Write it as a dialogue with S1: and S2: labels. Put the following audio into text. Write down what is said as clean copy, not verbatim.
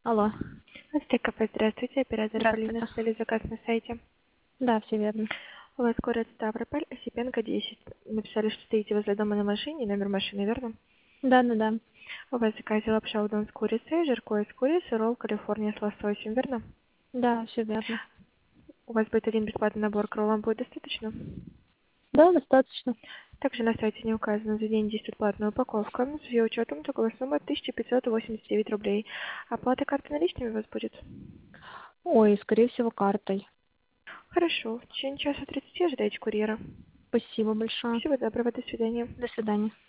S1: Алло.
S2: Астеков, здравствуйте, оператор Полина,
S1: Здравствуйте.
S2: ждали заказ на сайте.
S1: Да, все верно.
S2: У вас город Ставрополь, Осипенко, 10. Написали, что стоите возле дома на машине, номер машины, верно?
S1: Да.
S2: У вас в заказе лапша удон с курицей, жаркое из курицы, ролл Калифорния с лососем, верно?
S1: Да, все верно.
S2: У вас будет один бесплатный набор, к роллам будет достаточно?
S1: Да, достаточно.
S2: Также на сайте не указано, за день действует платная упаковка. С ее учетом итоговая сумма 1589 рублей. Оплата карты наличными у вас будет?
S1: Ой, скорее всего, картой.
S2: Хорошо, в течение часа 30 ожидайте курьера.
S1: Спасибо большое.
S2: Всего доброго, до свидания.
S1: До свидания.